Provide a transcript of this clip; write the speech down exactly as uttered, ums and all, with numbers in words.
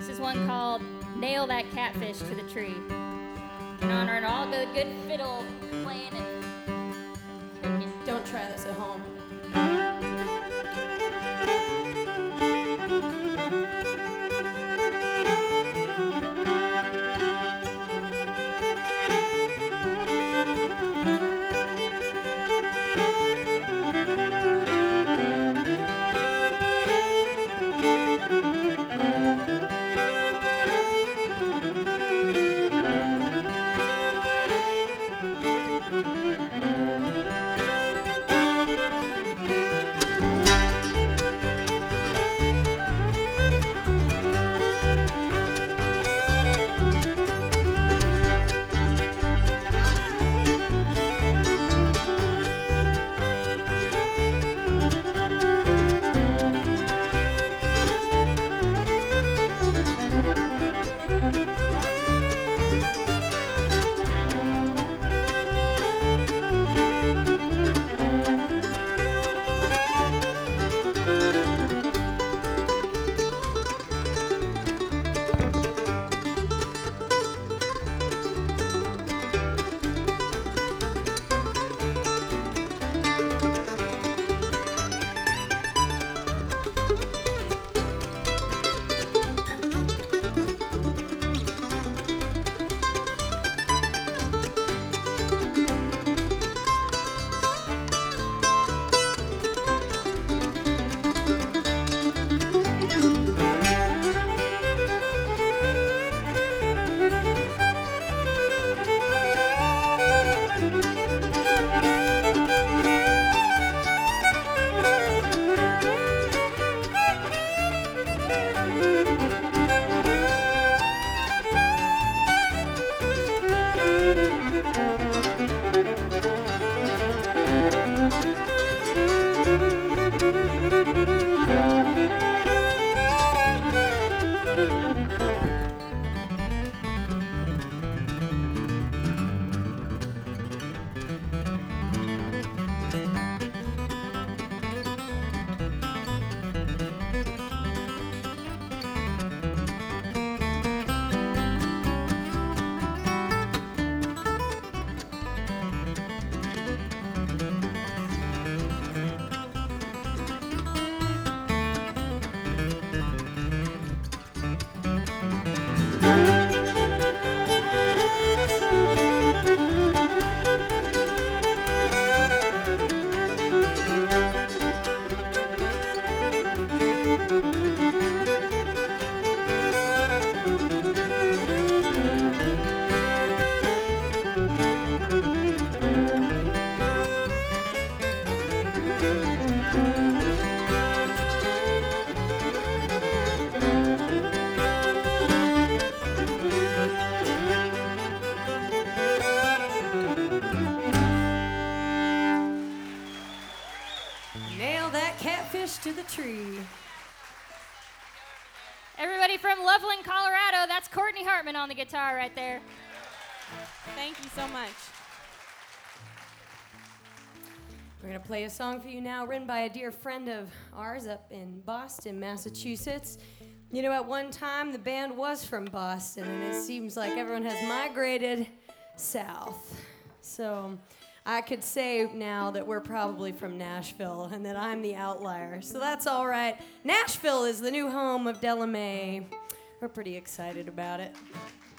This is one called Nail That Catfish to the Tree. In honor of all the good fiddle playing and cooking. Don't try this at home. Nail that catfish to the tree. Everybody from Loveland, Colorado, that's Courtney Hartman on the guitar right there. Thank you so much. We're going to play a song for you now written by a dear friend of ours up in Boston, Massachusetts. You know, at one time, the band was from Boston, and it seems like everyone has migrated south. So I could say now that we're probably from Nashville and that I'm the outlier. So that's all right. Nashville is the new home of Della Mae. We're pretty excited about it.